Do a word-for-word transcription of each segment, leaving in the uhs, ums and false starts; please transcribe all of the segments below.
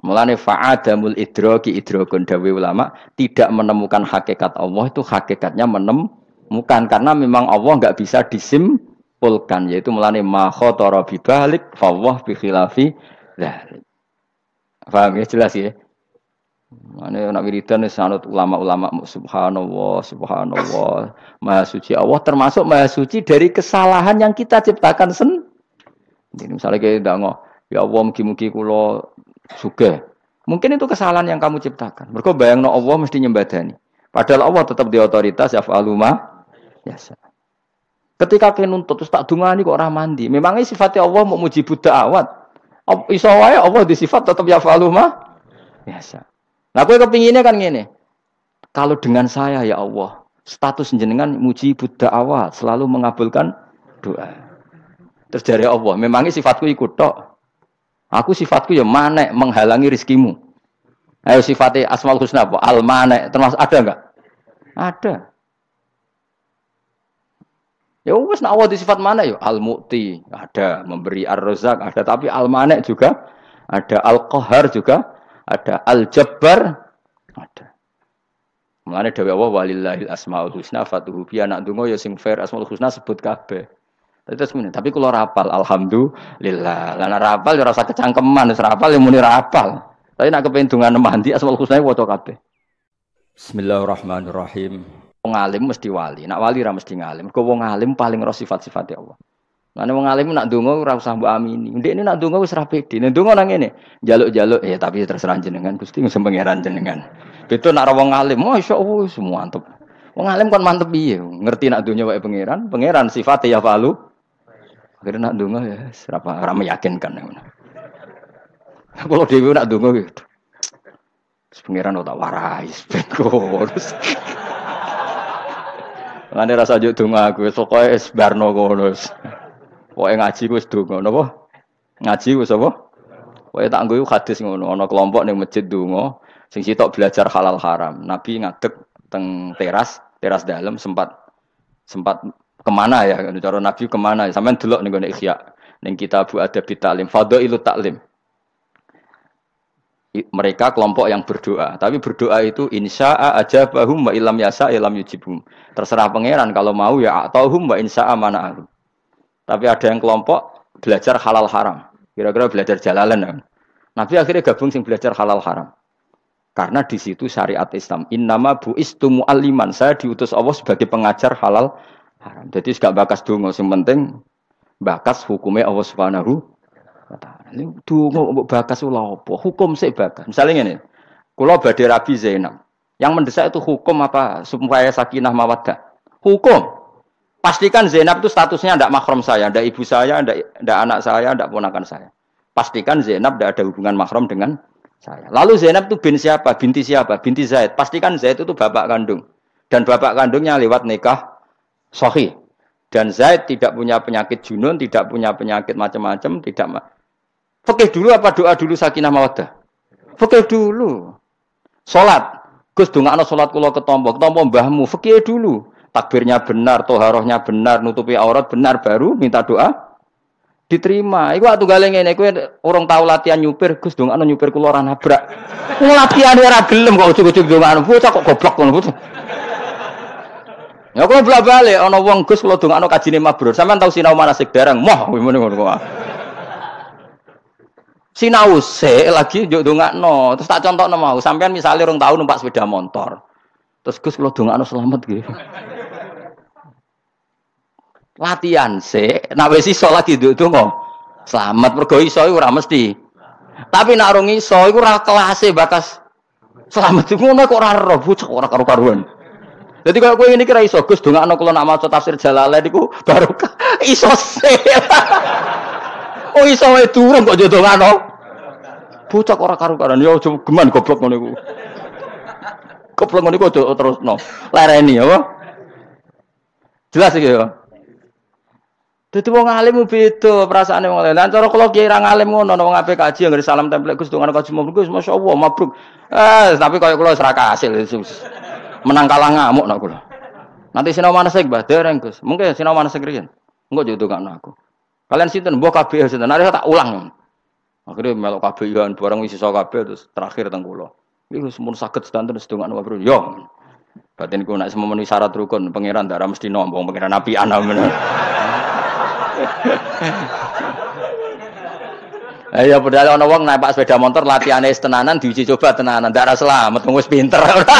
Mulane fa'adamul idraki idrakun dawe ulama, tidak menemukan hakikat Allah itu hakikatnya menemukan karena memang Allah enggak bisa disimpulkan, yaitu mulane ma khatara bi balik fa Allah bi khilafi dzalik. Paham ya jelas ya? Mane nak wiridan sanad ulama-ulama subhanallah subhanallah maha suci Allah termasuk maha suci dari kesalahan yang kita ciptakan sendiri. Misalnya kayak ndak ya Allah mugi-mugi kula sugih. Mungkin itu kesalahan yang kamu ciptakan. Mergo bayangno Allah mesti nyembadani. Padahal Allah tetap di otoritas yaf'alu ma yasa. Ketika kene nuntut terus tak dungani kok ora mandi. Memangnya sifatnya Allah mau mujibud da'awat. Iso wae Allah di sifat tetap yaf'alu ma yasa. Nah kowe kepinginnya kan ngene. Kalau dengan saya ya Allah, status jenengan mujibud da'awat, selalu mengabulkan doa. Terus dari Allah, memangnya sifatku ikut tok. Aku sifatku ya manek menghalangi rizkimu. Ayo sifatnya Asmaul Husna apa? Al manek termasuk ada enggak? Ada. Ya wis nek Allah di sifat mana ya? Al mu'ti ada, memberi ar-razzaq ada, tapi al manek juga ada, al qahar juga ada, al jabbar ada. Mulane dawuh Allah walillahil asmaul husna fatuhu bi anak donga ya sing fair Asmaul Husna sebut kabeh. Terus kemudian, tapi kalau rapal, alhamdulillah. Lah rapal ya rasa kecangkeman, wis rapal ya muni rapal. Tapi nak kepen dongan mandi Asmaul Husna waca kabeh. Bismillahirrahmanirrahim. Wong alim mesti wali, nak wali ra mesti ngalim. Mergo wong alim paling ro sifat-sifat Allah. Lah wong alim nak donga ora usah mbok amini. Ndekne nak donga wis ra pede. Nek donga nang ngene, njaluk-njaluk ya tapi terserah jenengan Gusti sing pangeran jenengan. Beto nak wong alim, masyaallah semua mantep. Wong alim kon mantep piye? Ngerti nak dunya wae pangeran, pangeran sifate ya falu. Akhirnya nak donga ya serapa ora meyakinkan ngono. Kalau dhewe nak donga gitu. Pangeran tak warai beko. Ngene rasa juk donga aku wis pokoke wis barno ngono. Pokoke ngaji wis donga napa? Ngaji wis apa? Pokoke tak nggo hadis ngono, ana kelompok ning masjid donga sing sitok belajar halal haram. Nabi ngadeg teng teras, teras dalam sempat sempat kemana ya? Cara Nabi kemana? Sampeyan delok ning gone Ihya, ning kitab Adab Ta'lim, Fadhailut Ta'lim. Mereka kelompok yang berdoa, tapi berdoa itu insya'a ajabahum wa illam yasa illam yujibhum. Terserah pangeran kalau mau ya atauhum wa insya'a mana'ahum. Tapi ada yang kelompok belajar halal haram. Kira-kira belajar jalalan. Nabi akhirnya gabung sing belajar halal haram. Karena di situ syariat Islam. Innama bu'istu mu'alliman. Saya diutus Allah sebagai pengajar halal haram. Jadi gak bakas donga, sing penting bakas hukumnya Allah Subhanahu wa taala. Ini donga mbok bakas ula apa? Hukum sik bakas. Misalnya ngene. Kula badhe rabi Zainab. Yang mendesak itu hukum apa supaya sakinah mawaddah? Hukum. Pastikan Zainab itu statusnya ndak mahram saya, ndak ibu saya, ndak ndak anak saya, ndak ponakan saya. Pastikan Zainab ndak ada hubungan mahram dengan saya. Lalu Zainab itu bin siapa? Binti siapa? Binti Zaid. Pastikan Zaid itu bapak kandung. Dan bapak kandungnya lewat nikah sahih. Dan Zaid tidak punya penyakit junun, tidak punya penyakit macam-macam, tidak ma- Fikih dulu apa doa dulu sakinah mawaddah? Fikih dulu. Salat. Gus dongakno salat kula ketompo, ketompo mbahmu. Fikih dulu. Takbirnya benar, toharohnya benar, nutupi aurat benar, baru minta doa diterima. Iku waktu gale ngene kowe urung tau latihan nyupir, Gus dongakno nyupir kula ora nabrak. Latihan ora gelem kok ujug-ujug dongakno. Bocah kok goblok ngono, bocah. Ya kula bolak-balik ana wong Gus kula dongakno kajine mabrur. Sampeyan tau sinau manasik dereng? Moh ngene ngono kok. Sinau sik lagi njuk dongakno. Terus tak contohno mau, sampeyan misale rong tahun numpak sepeda motor. Terus Gus kula dongakno selamat nggih. Latihan sik, nek wis iso lagi nduk donga. Selamat mergo iso iku ora mesti. Tapi nek rong iso iku ora kelase bakas selamat iku ngono kok ora ero bocah ora karo-karuan. Dadi kaya kowe ngene iki ra iso Gus dongakno kula nak maca tafsir Jalalain iku barokah. Iso sik. Oh iso wae durung kok ndongakno. Bocah ora karo-karuan ya aja geman goblok ngono iku. Goblok ngono iku aja terusno. Lereni apa? Jelas iki ya. Dadi wong alim beda perasaane wong alim. Lan cara kula kiai ra ngalim ngono wong ape kaji nggih salam template Gus dongan kaji mabruk Gus masyaallah mabruk. Eh tapi kaya kula wis ra kasil menang kalah ngamuk nak kula. Nanti sinau manasik Mbah dereng Gus. Mungkin sinau manasik riyen. Engko yo ndongakno aku. Kalian sinten mbok kabeh sinten. Nek tak ulang. Akhirnya melok kabeh yan barang wis iso kabeh terus terakhir teng kula. Iku semun saged sedanten sedongakno Bro. Yo. Batin ku nek sememenuhi syarat rukun pangeran ndak mesti nampa pangeran apian men. Ayo padahal ana wong naik sepeda motor latihane tenanan diuji coba tenanan ndak ra selamat wis pinter.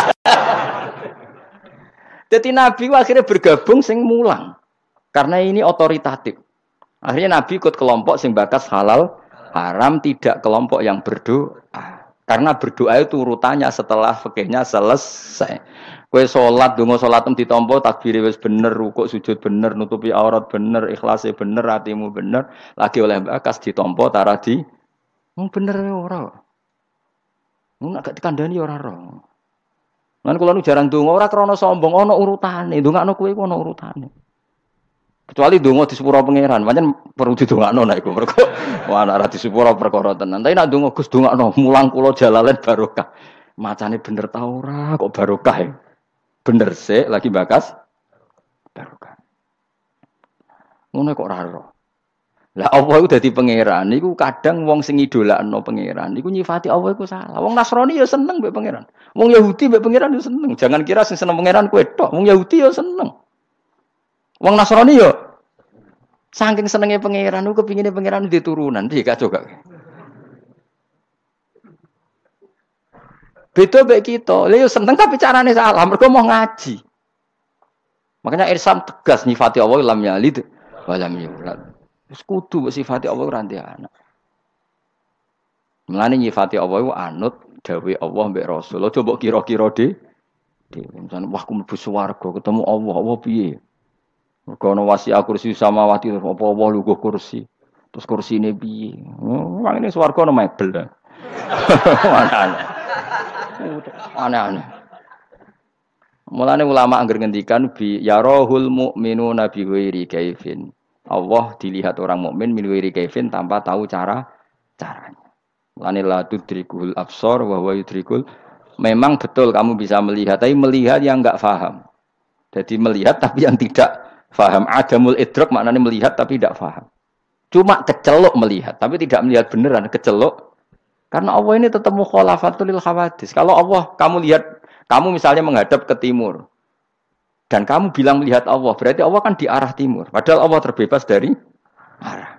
Jadi Nabi akhirnya bergabung sing mulang. Karena ini otoritatif. Akhirnya Nabi ikut kelompok sing bakas halal haram, tidak kelompok yang berdoa. Karena berdoa itu urutannya setelah fikihnya selesai. Kowe salat, donga salatem ditampa, takbire wis bener, rukuk sujud bener, nutupi aurat bener, ikhlase bener, atimu bener, lagi oleh bakas ditampa taradi. Wong bener ora. Wong nek gak dikandani ora ora. Lan kula nu jarang donga ora krana sombong, ana urutane. Ndongakno kowe iku ana urutane. Kecuali donga di sepuro pangeran, pancen perlu didongakno nek iku mergo wah ora di sepuro perkara tenan. Tapi nek donga Gus dongakno mulang kula jalalen barokah. Macane bener ta ora kok barokah ya. Bener sih lagi bakas barokah. Ngono kok ora ora. Lah Allah iku dadi pangeran niku kadang wong sing idolakno pangeran niku nyifati Allah iku salah. Wong Nasrani ya seneng mbek pangeran. Wong Yahudi mbek pangeran ya seneng. Jangan kira sing seneng pangeran kowe tok. Wong Yahudi ya seneng. Wong Nasrani yo saking senenge pangeran niku kepingine pangeran di turunan piye kacau gak. Beda mek kita. Lha yo seneng tapi carane salah, mergo mau ngaji. Makanya Islam tegas nyifati Allah lam yalid wa lam yulad. Wis kudu sifati Allah ora ndek anak. Mulane nyifati Allah iku anut dawuh Allah mbek Rasul. Aja mbok kira-kira de. Misalnya wah aku mlebu swarga ketemu Allah, Allah piye? Mergo ana wasi'a kursi samawati apa Allah lungguh kursi. Terus kursine piye? Wong ini swarga ana mebel. Aneh-aneh. Aneh-aneh. Mulane ulama angger ngendikan bi yarahul mu'minuna bi ghairi kaifin. Allah dilihat orang mukmin min ghairi kaifin tanpa tahu cara caranya. Mulane la tudrikul absar wa huwa yudrikul. Memang betul kamu bisa melihat, tapi melihat yang enggak paham. Jadi melihat tapi yang tidak paham. Adamul idrak maknanya melihat tapi tidak paham. Cuma kecelok melihat, tapi tidak melihat beneran, kecelok. Karena Allah ini tetap mukhalafatul lil hawadis. Kalau Allah, kamu lihat, kamu misalnya menghadap ke timur. Dan kamu bilang melihat Allah, berarti Allah kan di arah timur. Padahal Allah terbebas dari arah.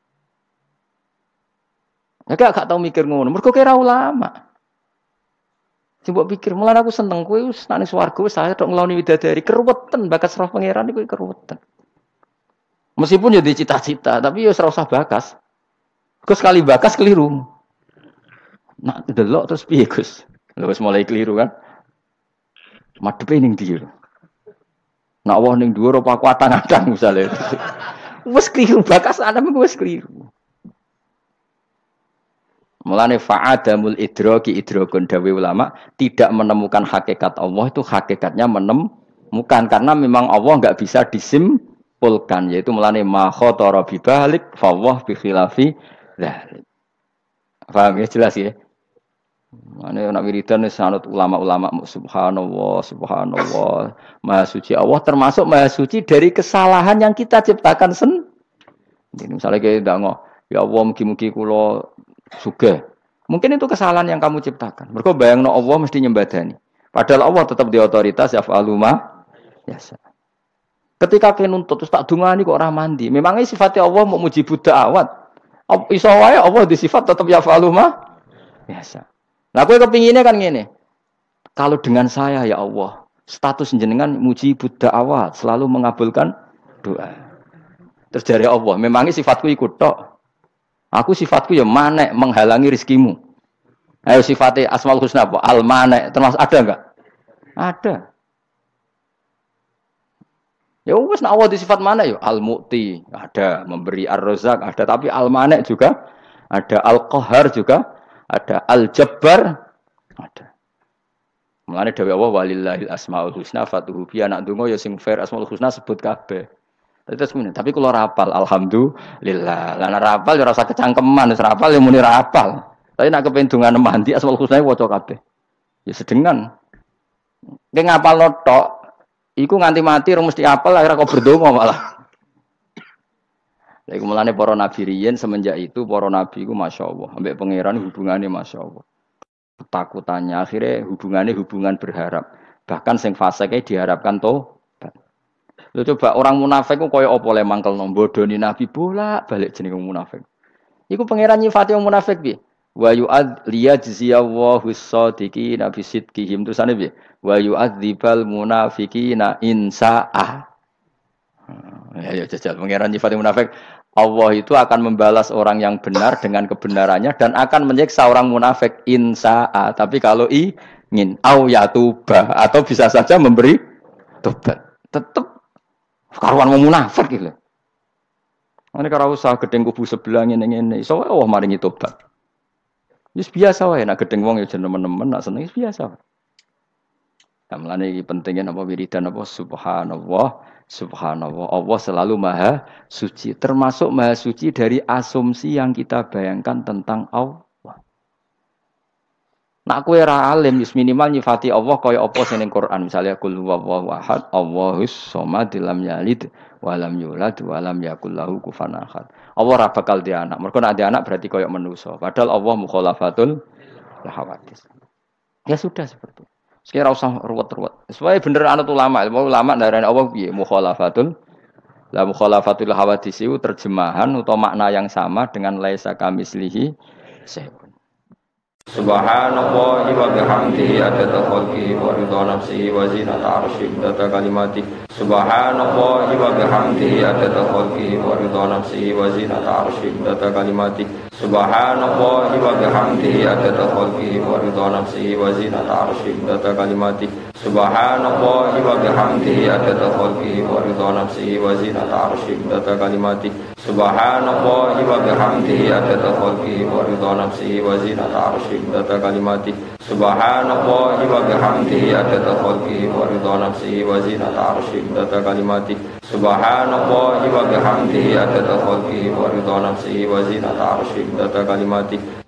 Ya gak, gak tahu mikir ngono. Mergo kira ulama. Coba pikir, mulai aku seneng kowe wis nang swarga wis saya tok ngloni widadari keruwetan bakas roh pangeran iku keruwetan. Meskipun ya cita-cita, tapi ya ora usah bakas. Gus sekali bakas keliru. Nak delok terus piye Gus? Lha wis mulai keliru kan. Madhepe ning ndi lho. Nak wah ning dhuwur apa aku atang-atang misale. Wis keliru bakas ana wis keliru. Mulane fa'adamul idraki idrakun dawe ulama tidak menemukan hakikat Allah itu hakikatnya menemukan karena memang Allah enggak bisa disimpulkan yaitu mulane ma khatara bi balik fa Allah bi khilafi dzalik. Paham ya jelas ya? Mane ana wiridan sanad ulama-ulama subhanallah subhanallah maha suci Allah termasuk maha suci dari kesalahan yang kita ciptakan sendiri. Misalnya kayak ndak ya Allah mugi-mugi kula sugih. Mungkin itu kesalahan yang kamu ciptakan. Mergo bayangno Allah mesti nyembadani. Padahal Allah tetap di otoritas yaf'alu ma yasa. Ketika kene nuntut terus tak dungani kok ora mandi. Memangnya sifatnya Allah mau mujibud da'awat. Iso wae Allah di sifat tetap yaf'alu ma yasa. Lah kowe kepingine kan ngene. Kalau dengan saya ya Allah, status jenengan mujibud da'awat, selalu mengabulkan doa. Terus dari Allah, memangnya sifatku ikut tok. Aku sifatku ya manek menghalangi rezekimu. Ayo sifatnya Asmaul Husna apa? Al manek termasuk ada enggak? Ada. Ya wis nek Allah di sifat mana ya? Al mu'ti ada, memberi ar-razak ada, tapi al manek juga ada, al qahar juga ada, al jabbar ada. Mulane dawuh Allah walillahil asmaul husna fatuhu bi anak donga ya sing fair Asmaul Husna sebut kabeh. Terus kemudian, tapi kalau rapal, alhamdulillah. Lah nek rapal ya ora usah kecangkeman, wis rapal ya muni rapal. Tapi nek kepen dongane mandi Asmaul Husna waca kabeh. Ya sedengan. Nek ngapalno tok, iku nganti mati ora mesti apal akhirnya kok berdonga malah. Lha iku mulane para nabi riyen semenjak itu para nabi iku masyaallah, ambek pangeran hubungannya masyaallah. Ketakutannya akhirnya hubungannya hubungan berharap. Bahkan sing fasike diharapkan to. Lho coba orang munafik ku koyo apa le mangkel bodoni nabi bolak-balik jenenge munafik. Iku pangeran nyifati wong munafik piye? Wa yu'ad liyajziyallahu as-sadiqina bi sidqihim terusane piye? Wa yu'adzibal munafiqina in sa'a. Ya ya jajal pangeran nyifati munafik. Allah itu akan membalas orang yang benar dengan kebenarannya dan akan menyiksa orang munafik insa'a. Tapi kalau ingin au yatuba atau bisa saja memberi tobat. Tetap karuan wong munafik gitu. Ini kalau usah gedeng kubu sebelah ngene-ngene, iso wae Allah maringi tobat. Wis biasa wae nek gedeng wong ya temen-temen nak seneng biasa wae. Nah, mulane iki pentingnya apa wiridan apa subhanallah, subhanallah. Allah selalu maha suci, termasuk maha suci dari asumsi yang kita bayangkan tentang Allah. Nak kowe ora alim wis minimal nyifati Allah kaya apa sing ning Quran, misalnya qul huwallahu ahad, Allahus samad, lam yalid wa lam yulad wa lam yakul lahu kufuwan ahad. Allah ora bakal di anak. Mergo nek di anak berarti kaya manusa. Padahal Allah mukhalafatul hawadits. Ya sudah seperti itu. Sekira usah ruwet-ruwet. Supaya bener anut ulama, ulama ndarani Allah piye mukhalafatul la mukhalafatul hawadits itu terjemahan atau makna yang sama dengan laisa kamislihi syai'un. Subhanallahi wa bihamdihi adada khalqihi wa ridha nafsihi wa zinata arsyihi wa adada kalimatihi. Subhanallahi wa bihamdihi adada khalqihi wa ridha nafsihi wa zinata arsyihi wa adada kalimatihi. Subhanallahi wa bihamdihi adada khalqihi wa ridha nafsihi wa zinata arsyihi wa adada kalimatihi. Subhanallahi wa bihamdihi adada khalqihi wa ridha nafsihi wa zinata arsyihi wa adada kalimatihi. Subhanallahi wa bihamdihi adada khalqihi wa ridha nafsihi wa zinata arsyihi wa adada kalimatihi. Subhanallahi wa bihamdihi adada khalqihi wa ridha nafsihi wa zinata arsyihi wa adada kalimatihi. Subhanallahi wa bihamdihi adada khalqihi wa ridha nafsihi wa zinata arsyihi wa adada kalimatihi.